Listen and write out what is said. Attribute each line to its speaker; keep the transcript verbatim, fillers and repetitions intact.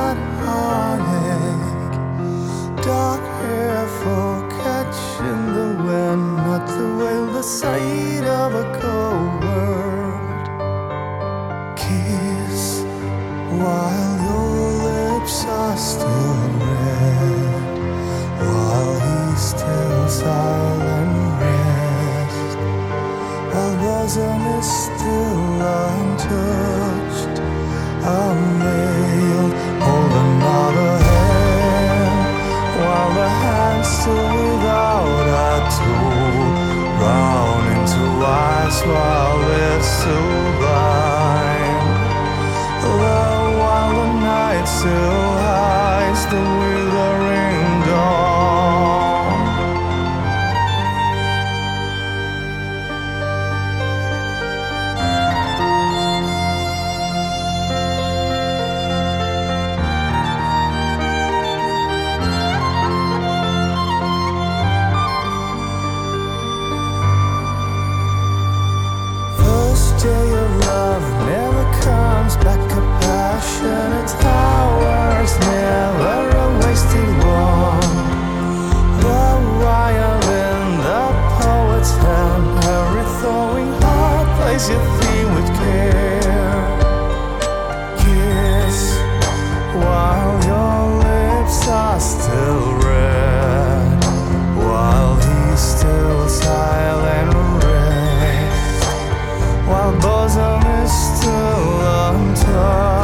Speaker 1: that heartache. Dark hair for catching the wind, not to wail the sight of a cold world. Kiss while your lips are still red, while he's still silent rest, while bosom is still untouched. Unveiled, hold another hand, while the hand's still without a tool, round into eyes while we're still blind. Love while the night still hides the withering dawn. Day of love never comes back. A passionate hours, never a wasted one. The violin, the poet's hand, every thawing heart plays your theme with care. Kiss while your lips are still red, while he's still silent rest, while bosom is still untouched.